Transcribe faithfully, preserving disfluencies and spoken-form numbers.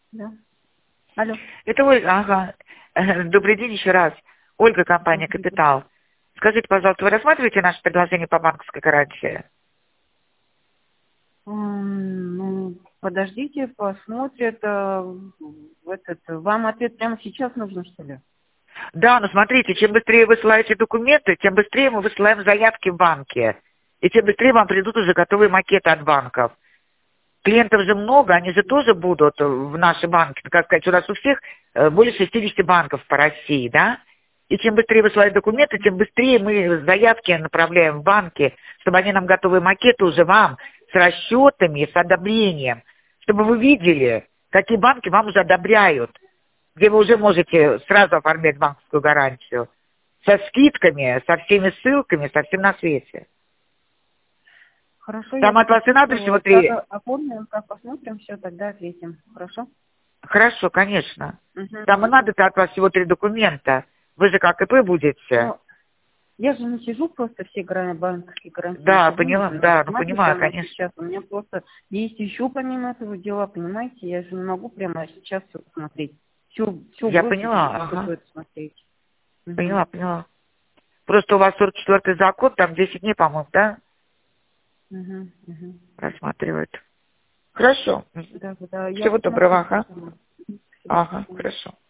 Да. Алло. Это Ольга, ага. Э, Добрый день еще раз. Ольга, компания Добрый день. «Капитал». Скажите, пожалуйста, вы рассматриваете наше предложение по банковской гарантии? М, Ну, подождите, посмотрят. а, в Этот, вам ответ прямо сейчас нужно, что ли? Да, но смотрите, чем быстрее вы высылаете документы, тем быстрее мы высылаем заявки в банки. И тем быстрее вам придут уже готовые макеты от банков. Клиентов же много, они же тоже будут в наши банки. Как сказать, у нас у всех э, более шестидесяти банков по России, да? И чем быстрее высылают документы, тем быстрее мы заявки направляем в банки, чтобы они нам готовые макеты уже вам с расчетами, с одобрением, чтобы вы видели, какие банки вам уже одобряют, где вы уже можете сразу оформлять банковскую гарантию. Со скидками, со всеми ссылками, со всем на свете. Хорошо, я Там от вас и надо всего записываю. Как три... оформим, как посмотрим, все, тогда ответим. Хорошо? Хорошо, конечно. Угу, Там и угу. надо-то от вас всего три документа. Вы же как ИП будете. Ну, я же не сижу просто все гра- банковские гарантии, не Да, сижу, не поняла, да, ну рассматриваю понимаю, прямо конечно. сейчас. У меня просто есть еще помимо этого дела, понимаете? Я же не могу прямо сейчас все посмотреть. Все, все Я бросить, поняла, и чтобы ага. это смотреть. Угу. Поняла, поняла. Просто у вас сорок четвёртый закон, там десять дней, по-моему, да, Угу, угу. рассматривают. Хорошо. Да, да, я Всего посмотрю. доброго, ага. Спасибо. Ага, Спасибо. хорошо.